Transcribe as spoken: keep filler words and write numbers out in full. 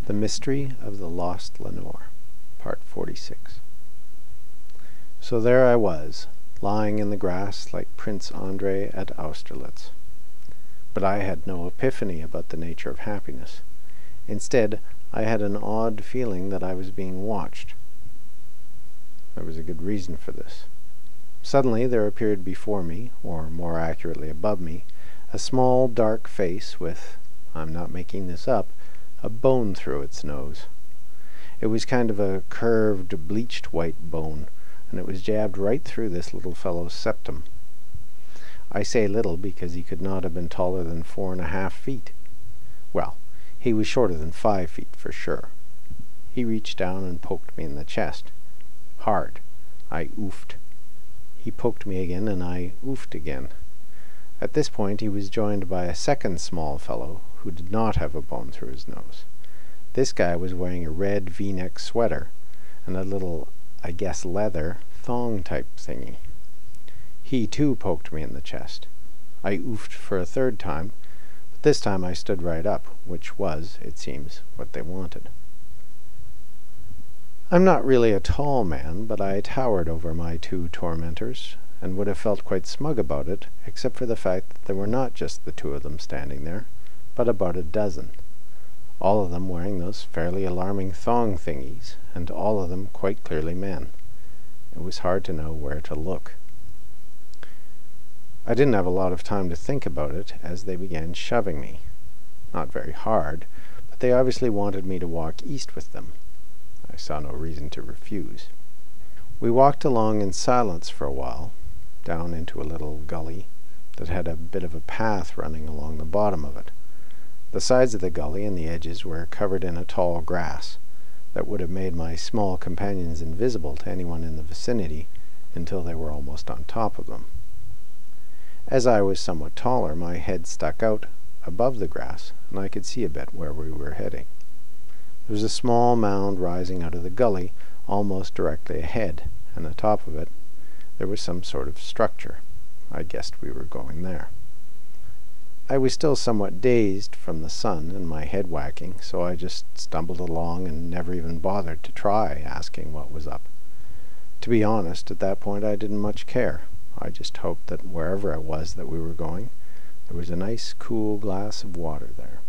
The Mystery of the Lost Lenore, Part forty-six. So there I was, lying in the grass like Prince Andrei at Austerlitz. But I had no epiphany about the nature of happiness. Instead, I had an odd feeling that I was being watched. There was a good reason for this. Suddenly there appeared before me, or more accurately above me, a small dark face with, I'm not making this up, a bone through its nose. It was kind of a curved, bleached white bone, and it was jabbed right through this little fellow's septum. I say little because he could not have been taller than four and a half feet. Well, he was shorter than five feet for sure. He reached down and poked me in the chest. Hard. I oofed. He poked me again, and I oofed again. At this point he was joined by a second small fellow who did not have a bone through his nose. This guy was wearing a red V-neck sweater and a little, I guess leather, thong-type thingy. He too poked me in the chest. I oofed for a third time, but this time I stood right up, which was, it seems, what they wanted. I'm not really a tall man, but I towered over my two tormentors, and would have felt quite smug about it, except for the fact that there were not just the two of them standing there, but about a dozen, all of them wearing those fairly alarming thong thingies, and all of them quite clearly men. It was hard to know where to look. I didn't have a lot of time to think about it, as they began shoving me. Not very hard, but they obviously wanted me to walk east with them. I saw no reason to refuse. We walked along in silence for a while, down into a little gully that had a bit of a path running along the bottom of it. The sides of the gully and the edges were covered in a tall grass that would have made my small companions invisible to anyone in the vicinity until they were almost on top of them. As I was somewhat taller, my head stuck out above the grass, and I could see a bit where we were heading. There was a small mound rising out of the gully almost directly ahead, and atop of it there was some sort of structure. I guessed we were going there. I was still somewhat dazed from the sun and my head whacking, so I just stumbled along and never even bothered to try asking what was up. To be honest, at that point I didn't much care. I just hoped that wherever it was that we were going, there was a nice cool glass of water there.